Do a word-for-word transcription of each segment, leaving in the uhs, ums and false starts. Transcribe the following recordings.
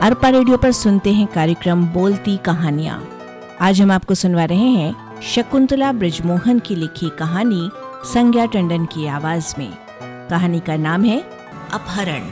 Arpa radio पर सुनते हैं कार्यक्रम बोलती कहानियां। आज हम आपको सुनवा रहे हैं शकुंतला बृजमोहन की लिखी कहानी संज्ञा टंडन की आवाज में। कहानी का नाम है अपहरण।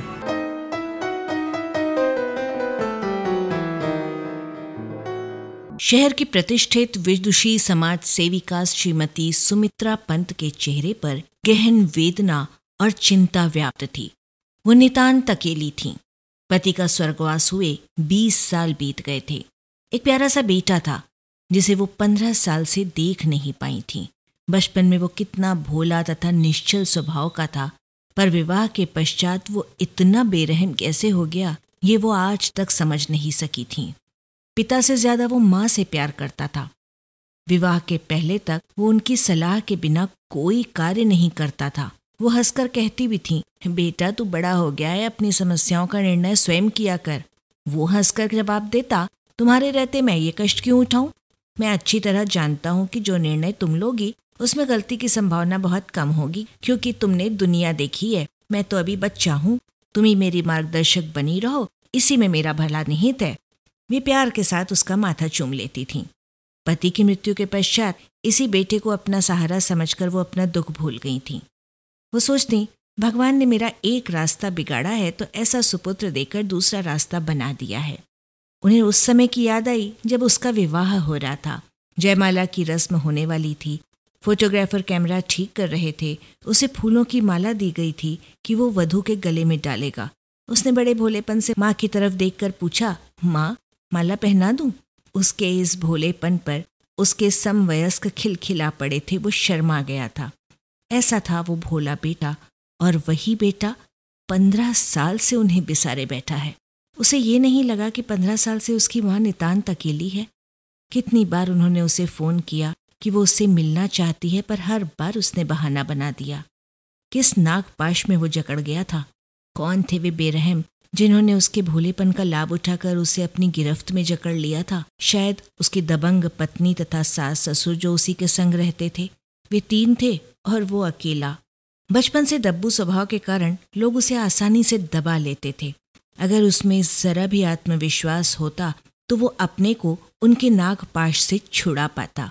शहर की प्रतिष्ठित विदुषी समाज सेविका श्रीमती सुमित्रा पंत के चेहरे पर गहन वेदना और चिंता व्याप्त थी। वो नितांत अकेली थीं। पति का स्वर्गवास हुए बीस साल बीत गए थे। एक प्यारा सा बेटा था जिसे वो पंद्रह साल से देख नहीं पाई थी। बचपन में वो कितना भोला तथा निश्चल स्वभाव का था, पर विवाह के पश्चात वो इतना बेरहम कैसे हो गया, ये वो आज तक समझ नहीं सकी थी। पिता से ज्यादा वो माँ से प्यार करता था। विवाह के पहले तक वो उनकी सलाह के बिना कोई कार्य नहीं करता था। वो हंसकर कहती भी थी, बेटा तू बड़ा हो गया है, अपनी समस्याओं का निर्णय स्वयं किया कर। वो हंसकर जवाब देता, तुम्हारे रहते मैं ये कष्ट क्यों उठाऊं? मैं अच्छी तरह जानता हूं कि जो निर्णय तुम लोगी उसमें गलती की संभावना बहुत कम होगी, क्योंकि तुमने दुनिया देखी है। मैं तो अभी बच्चा हूं, तुम ही मेरी मार्गदर्शक बनी रहो, इसी में मेरा भला निहित है। वे प्यार के साथ उसका माथा चूम लेती थीं। पति की मृत्यु के पश्चात इसी बेटे को अपना सहारा समझकर वो अपना दुख भूल गई थीं। वो सोचती, भगवान ने मेरा एक रास्ता बिगाड़ा है तो ऐसा सुपुत्र देकर दूसरा रास्ता बना दिया है। उन्हें उस समय की याद आई जब उसका विवाह हो रहा था। जयमाला की रस्म होने वाली थी। फोटोग्राफर कैमरा ठीक कर रहे थे। उसे फूलों की माला दी गई थी कि वो वधू के गले में डालेगा। उसने बड़े भोलेपन से माँ की तरफ देखकर पूछा, माँ माला पहना दूं? उसके इस भोलेपन पर उसके समवयस्क खिलखिला पड़े थे। वो शर्मा गया था। ऐसा था वो भोला बेटा, और वही बेटा पंद्रह साल से उन्हें बिसारे बैठा है। उसे ये नहीं लगा कि पंद्रह साल से उसकी माँ नितांत अकेली है। कितनी बार उन्होंने उसे फोन किया कि वो उससे मिलना चाहती है, पर हर बार उसने बहाना बना दिया। किस नागपाश में वो जकड़ गया था? कौन थे वे बेरहम जिन्होंने उसके भोलेपन का लाभ उठाकर उसे अपनी गिरफ्त में जकड़ लिया था? शायद उसकी दबंग पत्नी तथा सास ससुर जो उसी के संग रहते थे। वे तीन थे और वो अकेला। बचपन से दब्बू स्वभाव के कारण लोग उसे आसानी से दबा लेते थे। अगर उसमें जरा भी आत्मविश्वास होता तो वो अपने को उनके नागपाश से छुड़ा पाता।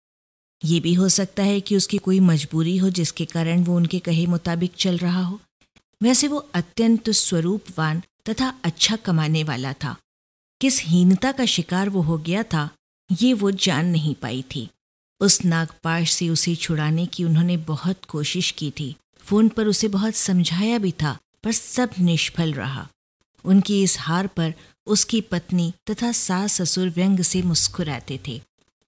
ये भी हो सकता है कि उसकी कोई मजबूरी हो जिसके कारण वो उनके कहे मुताबिक चल रहा हो। वैसे वो अत्यंत स्वरूपवान तथा अच्छा कमाने वाला था। किस हीनता का शिकार वो हो गया था, ये वो जान नहीं पाई थी। उस नागपाश से उसे छुड़ाने की उन्होंने बहुत कोशिश की थी। फोन पर उसे बहुत समझाया भी था, पर सब निष्फल रहा। उनकी इस हार पर उसकी पत्नी तथा सास ससुर व्यंग से मुस्कुराते थे।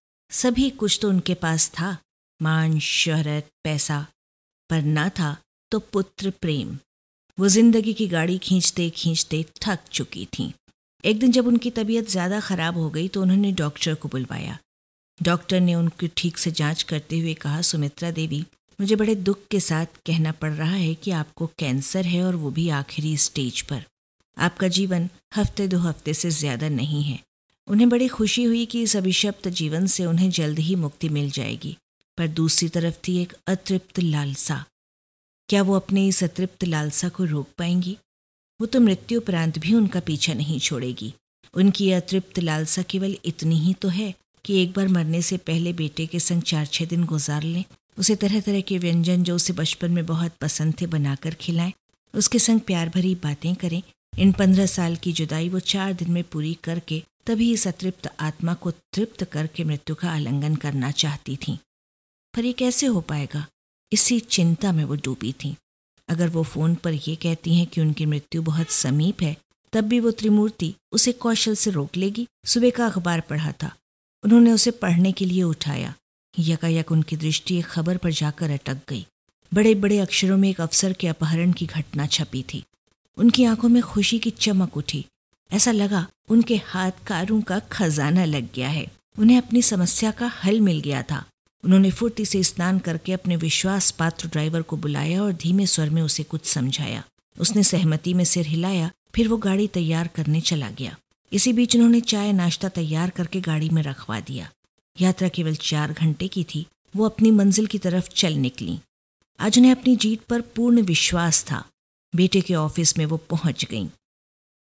सभी कुछ तो उनके पास था, मान, शोहरत, पैसा, पर ना था तो पुत्र प्रेम। वो जिंदगी की गाड़ी खींचते खींचते थक चुकी थीं। एक दिन जब उनकी तबीयत ज्यादा खराब हो गई तो उन्होंने डॉक्टर को बुलवाया। डॉक्टर ने उनकी ठीक से जांच करते हुए कहा, सुमित्रा देवी, मुझे बड़े दुख के साथ कहना पड़ रहा है कि आपको कैंसर है, और वो भी आखिरी स्टेज पर। आपका जीवन हफ्ते दो हफ्ते से ज्यादा नहीं है। उन्हें बड़ी खुशी हुई कि इस अभिशप्त जीवन से उन्हें जल्द ही मुक्ति मिल जाएगी, पर दूसरी तरफ थी एक अतृप्त लालसा। क्या वो अपने इस अतृप्त लालसा को रोक पाएंगी? वो तो मृत्यु उपरांत भी उनका पीछा नहीं छोड़ेगी। उनकी अतृप्त लालसा केवल इतनी ही तो है कि एक बार मरने से पहले बेटे के संग चार छः दिन गुजार लें, उसे तरह तरह के व्यंजन जो उसे बचपन में बहुत पसंद थे बनाकर खिलाएं, उसके संग प्यार भरी बातें करें। इन पंद्रह साल की जुदाई वो चार दिन में पूरी करके तभी इस अतृप्त आत्मा को तृप्त करके मृत्यु का आलिंगन करना चाहती थीं। पर ये कैसे हो पाएगा? इसी चिंता में वो डूबी थीं। अगर वो फोन पर यह कहती हैं कि उनकी मृत्यु बहुत समीप है, तब भी वो त्रिमूर्ति उसे कौशल से रोक लेगी। सुबह का अखबार पढ़ा था। उन्होंने उसे पढ़ने के लिए उठाया। यकायक उनकी दृष्टि एक खबर पर जाकर अटक गई। बड़े बड़े अक्षरों में एक अफसर के अपहरण की घटना छपी थी। उनकी आंखों में खुशी की चमक उठी। ऐसा लगा उनके हाथ कारों का खजाना लग गया है। उन्हें अपनी समस्या का हल मिल गया था। उन्होंने फुर्ती से स्नान करके अपने विश्वास पात्र ड्राइवर को बुलाया और धीमे स्वर में उसे कुछ समझाया। उसने सहमति में सिर हिलाया। फिर वो गाड़ी तैयार करने चला गया। इसी बीच उन्होंने चाय नाश्ता तैयार करके गाड़ी में रखवा दिया। यात्रा केवल चार घंटे की थी। वो अपनी मंजिल की तरफ चल निकली। आज उन्हें अपनी जीत पर पूर्ण विश्वास था। बेटे के ऑफिस में वो पहुंच गईं।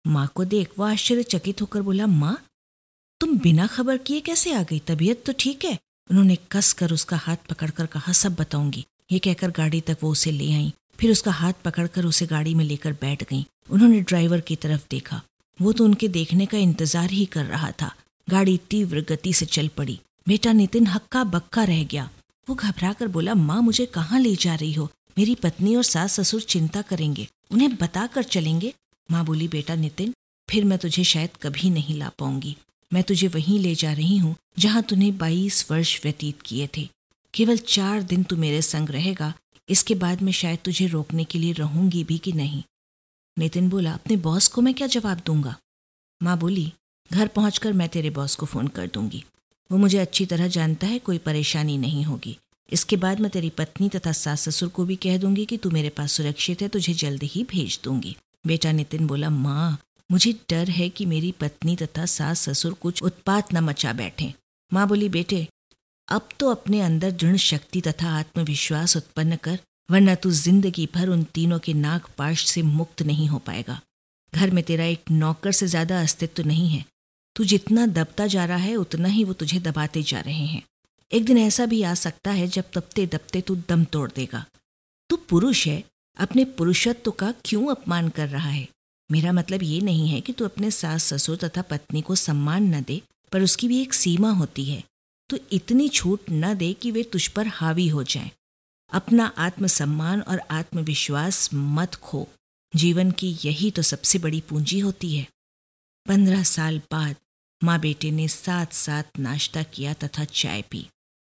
माँ को देख वो आश्चर्यचकित होकर बोला, माँ तुम बिना खबर किए कैसे आ गई? तबीयत तो ठीक है? उन्होंने कस कर उसका हाथ पकड़कर कहा, सब बताऊंगी। ये कहकर गाड़ी तक वो उसे ले आई। फिर उसका हाथ पकड़कर उसे गाड़ी में लेकर बैठ गई। उन्होंने ड्राइवर की तरफ देखा। वो तो उनके देखने का इंतजार ही कर रहा था। गाड़ी तीव्र गति से चल पड़ी। बेटा नितिन हक्का बक्का रह गया। वो घबरा कर बोला, माँ मुझे कहाँ ले जा रही हो? मेरी पत्नी और सास ससुर चिंता करेंगे, उन्हें बता कर चलेंगे। माँ बोली, बेटा नितिन फिर मैं तुझे शायद कभी नहीं ला पाऊंगी। मैं तुझे वहीं ले जा रही हूँ जहाँ तूने बाईस वर्ष व्यतीत किए थे। केवल चार दिन तू मेरे संग रहेगा, इसके बाद मैं शायद तुझे रोकने के लिए रहूंगी भी कि नहीं। नितिन बोला, अपने बॉस को मैं क्या जवाब दूंगा? माँ बोली, घर पहुंचकर मैं तेरे बॉस को फोन कर दूंगी। वो मुझे अच्छी तरह जानता है, कोई परेशानी नहीं होगी। इसके बाद मैं तेरी पत्नी तथा सास ससुर को भी कह दूंगी कि तू मेरे पास सुरक्षित है, तुझे जल्द ही भेज दूंगी। बेटा नितिन बोला, माँ मुझे डर है कि मेरी पत्नी तथा सास ससुर कुछ उत्पात न मचा बैठें। माँ बोली, बेटे अब तो अपने अंदर दृढ़ शक्ति तथा आत्मविश्वास उत्पन्न कर, वरना तू जिंदगी भर उन तीनों के नाग पाश से मुक्त नहीं हो पाएगा। घर में तेरा एक नौकर से ज्यादा अस्तित्व नहीं है। तू जितना दबता जा रहा है उतना ही वो तुझे दबाते जा रहे हैं। एक दिन ऐसा भी आ सकता है जब दबते दबते तू दम तोड़ देगा। तू पुरुष है, अपने पुरुषत्व का क्यों अपमान कर रहा है? मेरा मतलब ये नहीं है कि तू अपने सास ससुर तथा पत्नी को सम्मान न दे, पर उसकी भी एक सीमा होती है। तो इतनी छूट न दे कि वे तुझ पर हावी हो जाएं। अपना आत्मसम्मान और आत्मविश्वास मत खो। जीवन की यही तो सबसे बड़ी पूंजी होती है। पंद्रह साल बाद माँ बेटे ने साथ साथ नाश्ता किया तथा चाय पी।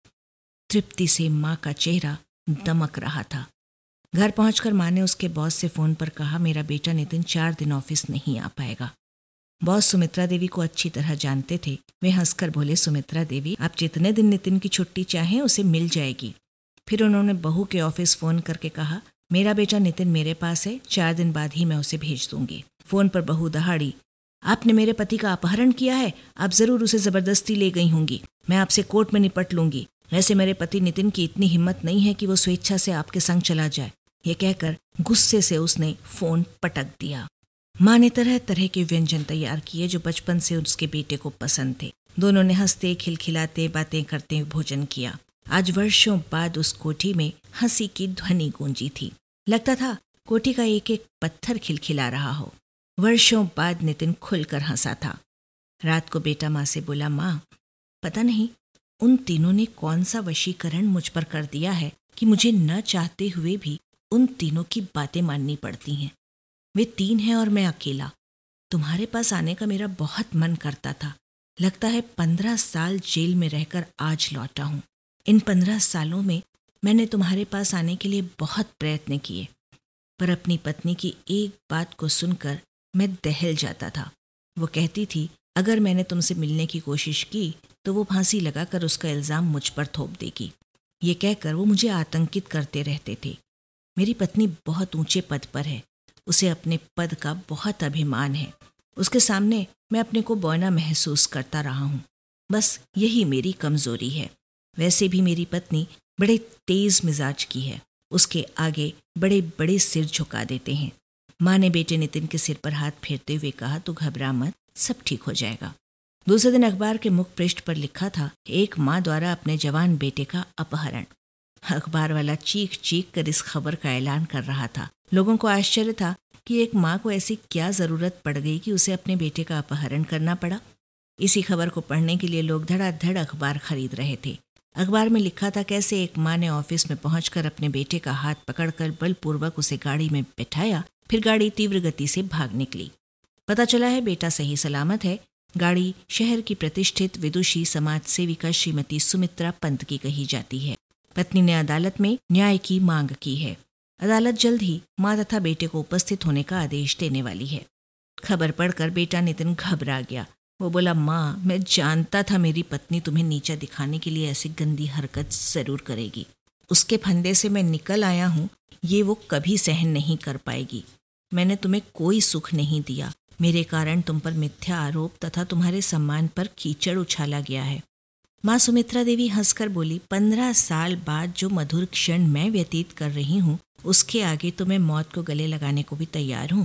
तृप्ति से माँ का चेहरा दमक रहा था। घर पहुंचकर माँ ने उसके बॉस से फोन पर कहा, मेरा बेटा नितिन चार दिन ऑफिस नहीं आ पाएगा। बॉस सुमित्रा देवी को अच्छी तरह जानते थे। वे हंसकर बोले, सुमित्रा देवी आप जितने दिन नितिन की छुट्टी चाहें उसे मिल जाएगी। फिर उन्होंने बहू के ऑफिस फोन करके कहा, मेरा बेटा नितिन मेरे पास है, चार दिन बाद ही मैं उसे भेज दूंगी। फोन पर बहू दहाड़ी, आपने मेरे पति का अपहरण किया है, आप जरूर उसे जबरदस्ती ले गई होंगी। मैं आपसे कोर्ट में निपट लूंगी। वैसे मेरे पति नितिन की इतनी हिम्मत नहीं है कि वो स्वेच्छा से आपके संग चला जाए। ये कहकर गुस्से से उसने फोन पटक दिया। माँ ने तरह तरह के व्यंजन तैयार किए जो बचपन से उसके बेटे को पसंद थे। दोनों ने हंसते खिलखिलाते बातें करते भोजन किया। आज वर्षों बाद उस कोठी में हंसी की ध्वनि गूंजी थी। लगता था कोठी का एक एक पत्थर खिलखिला रहा हो। वर्षों बाद नितिन खुलकर हंसा था। रात को बेटा माँ से बोला, माँ पता नहीं उन तीनों ने कौन सा वशीकरण मुझ पर कर दिया है कि मुझे न चाहते हुए भी उन तीनों की बातें माननी पड़ती हैं। वे तीन हैं और मैं अकेला। तुम्हारे पास आने का मेरा बहुत मन करता था। लगता है पंद्रह साल जेल में रहकर आज लौटा हूँ। इन पंद्रह सालों में मैंने तुम्हारे पास आने के लिए बहुत प्रयत्न किए, पर अपनी पत्नी की एक बात को सुनकर मैं दहल जाता था। वो कहती थी अगर मैंने तुमसे मिलने की कोशिश की तो वो फांसी लगाकर उसका इल्जाम मुझ पर थोप देगी। ये कहकर वो मुझे आतंकित करते रहते थे। मेरी पत्नी बहुत ऊंचे पद पर है, उसे अपने पद का बहुत अभिमान है। उसके सामने मैं अपने को बौना महसूस करता रहा हूँ। बस यही मेरी कमजोरी है। वैसे भी मेरी पत्नी बड़े तेज मिजाज की है, उसके आगे बड़े बड़े सिर झुका देते हैं। माँ ने बेटे नितिन के सिर पर हाथ फेरते हुए कहा, तू घबरा मत, सब ठीक हो जाएगा। दूसरे दिन अखबार के मुख पृष्ठ पर लिखा था, एक माँ द्वारा अपने जवान बेटे का अपहरण। अखबार वाला चीख चीख कर इस खबर का ऐलान कर रहा था। लोगों को आश्चर्य था कि एक माँ को ऐसी क्या जरूरत पड़ गई कि उसे अपने बेटे का अपहरण करना पड़ा। इसी खबर को पढ़ने के लिए लोग धड़ाधड़ अखबार खरीद रहे थे। अखबार में लिखा था कैसे एक माँ ने ऑफिस में पहुंचकर अपने बेटे का हाथ पकड़कर बलपूर्वक उसे गाड़ी में बैठाया, फिर गाड़ी तीव्र गति से भाग निकली। पता चला है बेटा सही सलामत है। गाड़ी शहर की प्रतिष्ठित विदुषी समाज सेविका श्रीमती सुमित्रा पंत की कही जाती है। पत्नी ने अदालत में न्याय की मांग की है। अदालत जल्द ही माँ तथा बेटे को उपस्थित होने का आदेश देने वाली है। खबर पढ़कर बेटा नितिन घबरा गया। वो बोला, माँ मैं जानता था मेरी पत्नी तुम्हें नीचा दिखाने के लिए ऐसी गंदी हरकत जरूर करेगी। उसके फंदे से मैं निकल आया हूँ, ये वो कभी सहन नहीं कर पाएगी। मैंने तुम्हें कोई सुख नहीं दिया। मेरे कारण तुम पर मिथ्या आरोप तथा तुम्हारे सम्मान पर कीचड़ उछाला गया है। माँ सुमित्रा देवी हंसकर बोली, पंद्रह साल बाद जो मधुर क्षण मैं व्यतीत कर रही हूँ उसके आगे तो मैं मौत को गले लगाने को भी तैयार हूँ।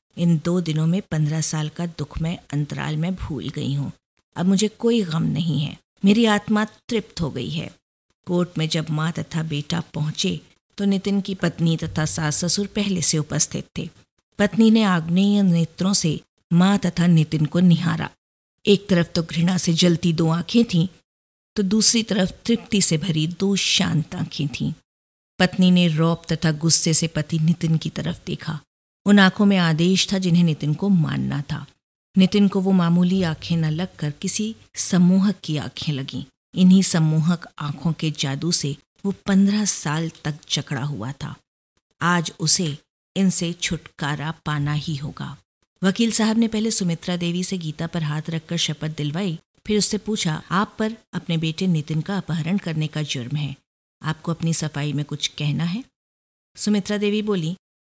इन दो दिनों में पंद्रह साल का दुखमय अंतराल मैं भूल गई हूँ। अब मुझे कोई गम नहीं है। मेरी आत्मा तृप्त हो गई है। कोर्ट में जब माँ तथा बेटा पहुंचे तो नितिन की पत्नी तथा सास ससुर पहले से उपस्थित थे। पत्नी ने आग्नेय नेत्रों से माँ तथा नितिन को निहारा। एक तरफ तो घृणा से जलती दो आंखें थीं, तो दूसरी तरफ तृप्ति से भरी दो शांत आंखें थीं। पत्नी ने रौब तथा गुस्से से पति नितिन की तरफ देखा। उन आंखों में आदेश था जिन्हें नितिन को मानना था। नितिन को वो मामूली आंखें न लगकर किसी सम्मोहक की आंखें लगीं। इन्हीं सम्मोहक आंखों के जादू से वो पंद्रह साल तक जकड़ा हुआ था। आज उसे इनसे छुटकारा पाना ही होगा। वकील साहब ने पहले सुमित्रा देवी से गीता पर हाथ रखकर शपथ दिलवाई, फिर उससे पूछा, आप पर अपने बेटे नितिन का अपहरण करने का जुर्म है। आपको अपनी सफाई में कुछ कहना है? सुमित्रा देवी बोली,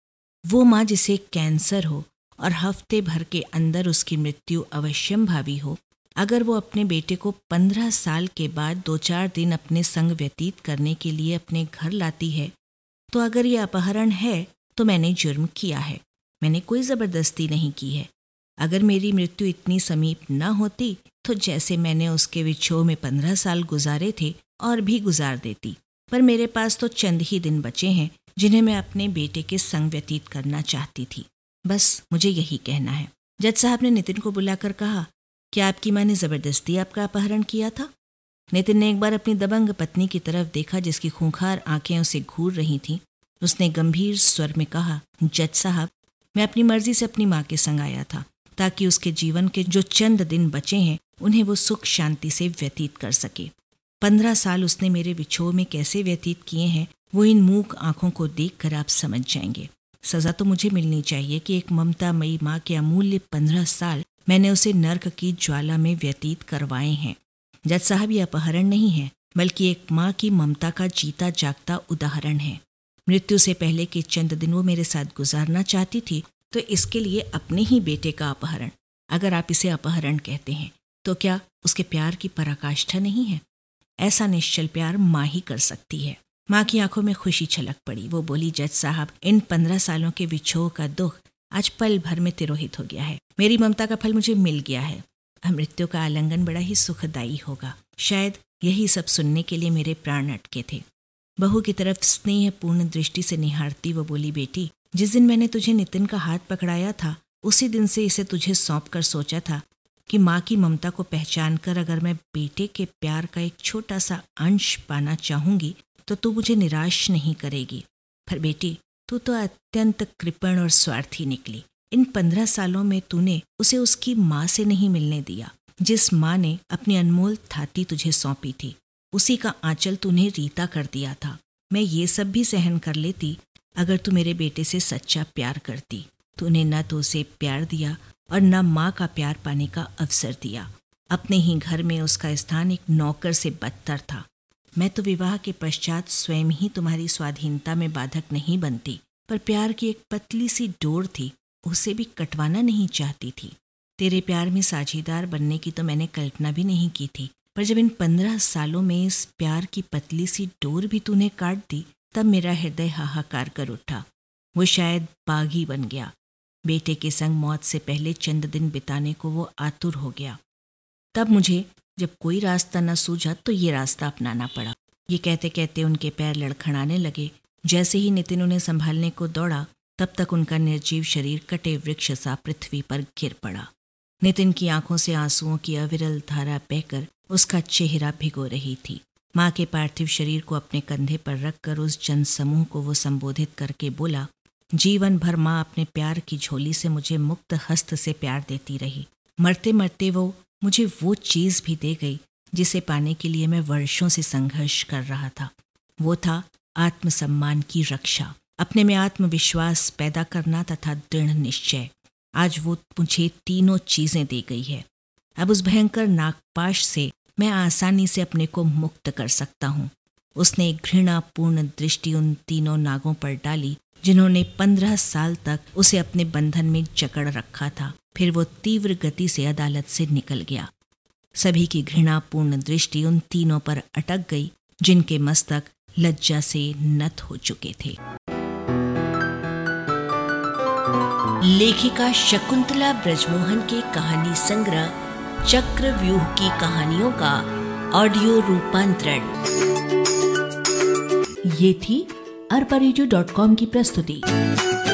वो माँ जिसे कैंसर हो और हफ्ते भर के अंदर उसकी मृत्यु अवश्यंभावी हो, अगर वो अपने बेटे को पंद्रह साल के बाद दो चार दिन अपने संग व्यतीत करने के लिए अपने घर लाती है, तो अगर ये अपहरण है तो मैंने जुर्म किया है। मैंने कोई ज़बरदस्ती नहीं की है। अगर मेरी मृत्यु इतनी समीप न होती तो जैसे मैंने उसके विछोह में पंद्रह साल गुजारे थे और भी गुजार देती, पर मेरे पास तो चंद ही दिन बचे हैं जिन्हें मैं अपने बेटे के संग व्यतीत करना चाहती थी। बस मुझे यही कहना है। जज साहब ने नितिन को बुलाकर कहा, क्या आपकी माँ ने ज़बरदस्ती आपका अपहरण किया था? नितिन ने एक बार अपनी दबंग पत्नी की तरफ देखा जिसकी खूंखार आंखें उसे घूर रही थीं। उसने गंभीर स्वर में कहा, जज साहब, मैं अपनी मर्जी से अपनी माँ के संग आया था ताकि उसके जीवन के जो चंद दिन बचे हैं उन्हें वो सुख शांति से व्यतीत कर सके। पंद्रह साल उसने मेरे विछोह में कैसे व्यतीत किए हैं वो इन मूक आंखों को देखकर आप समझ जाएंगे। सजा तो मुझे मिलनी चाहिए कि एक ममतामयी माँ के अमूल्य पंद्रह साल मैंने उसे नर्क की ज्वाला में व्यतीत करवाए हैं। जज साहब, ये अपहरण नहीं है, बल्कि एक माँ की ममता का जीता जागता उदाहरण है। मृत्यु से पहले के चंद दिन वो मेरे साथ गुजारना चाहती थी, तो इसके लिए अपने ही बेटे का अपहरण, अगर आप इसे अपहरण कहते हैं, तो क्या उसके प्यार की पराकाष्ठा नहीं है? ऐसा निश्चल प्यार माँ ही कर सकती है। माँ की आंखों में खुशी छलक पड़ी। वो बोली, जज साहब, इन पंद्रह सालों के विछोह का दुख आज पल भर में तिरोहित हो गया है। मेरी ममता का फल मुझे मिल गया है। अब मृत्यु का आलिंगन बड़ा ही सुखदायी होगा। शायद यही सब सुनने के लिए मेरे प्राण अटके थे। बहू की तरफ स्नेहपूर्ण दृष्टि से निहारती वो बोली, बेटी, जिस दिन मैंने तुझे नितिन का हाथ पकड़ाया था उसी दिन से इसे तुझे सौंप कर सोचा था कि माँ की ममता को पहचान कर अगर मैं बेटे के प्यार का एक छोटा सा अंश पाना चाहूंगी तो तू मुझे निराश नहीं करेगी। पर बेटी, तू तो अत्यंत कृपण और स्वार्थी निकली। इन पंद्रह सालों में तूने उसे उसकी माँ से नहीं मिलने दिया। जिस माँ ने अपनी अनमोल थाती तुझे सौंपी थी, उसी का आंचल तूने रीता कर दिया था। मैं ये सब भी सहन कर लेती अगर तू मेरे बेटे से सच्चा प्यार करती। तूने न तो उसे प्यार दिया और न माँ का प्यार पाने का अवसर दिया। अपने ही घर में उसका स्थान एक नौकर से बदतर था। मैं तो विवाह के पश्चात स्वयं ही तुम्हारी स्वाधीनता में बाधक नहीं बनती, पर प्यार की एक पतली सी डोर थी, उसे भी कटवाना नहीं चाहती थी। तेरे प्यार में साझीदार बनने की तो मैंने कल्पना भी नहीं की थी, पर जब इन पंद्रह सालों में इस प्यार की पतली सी डोर भी तूने काट दी, तब मेरा हृदय हाहाकार कर उठा। वो शायद बागी बन गया। बेटे के संग मौत से पहले चंद दिन बिताने को वो आतुर हो गया। तब मुझे जब कोई रास्ता न सूझा तो ये रास्ता अपनाना पड़ा। ये कहते कहते उनके पैर लड़खड़ाने लगे। जैसे ही नितिन उन्हें संभालने को दौड़ा, तब तक उनका निर्जीव शरीर कटे वृक्ष सा पृथ्वी पर गिर पड़ा। नितिन की आंखों से आंसुओं की अविरल धारा बहकर उसका चेहरा भिगो रही थी। माँ के पार्थिव शरीर को अपने कंधे पर रखकर उस जनसमूह को वो संबोधित करके बोला, जीवन भर माँ अपने प्यार की झोली से मुझे मुक्त हस्त से प्यार देती रही। मरते मरते वो मुझे वो चीज़ भी दे गई जिसे पाने के लिए मैं वर्षों से संघर्ष कर रहा था। वो था आत्मसम्मान की रक्षा, अपने में आत्मविश्वास पैदा करना तथा दृढ़ निश्चय। आज वो मुझे तीनों चीज़ें दे गई है। अब उस भयंकर नागपाश से मैं आसानी से अपने को मुक्त कर सकता हूँ। उसने एक घृणापूर्ण दृष्टि उन तीनों नागों पर डाली जिन्होंने पंद्रह साल तक उसे अपने बंधन में जकड़ रखा था। फिर वो तीव्र गति से अदालत से निकल गया। सभी की घृणापूर्ण दृष्टि उन तीनों पर अटक गई जिनके मस्तक लज्जा से नत हो चुके थे। लेखिका शकुंतला ब्रजमोहन के कहानी संग्रह चक्रव्यूह की कहानियों का ऑडियो रूपांतरण। ये थी अरबा रेडियो डॉट कॉम की प्रस्तुति।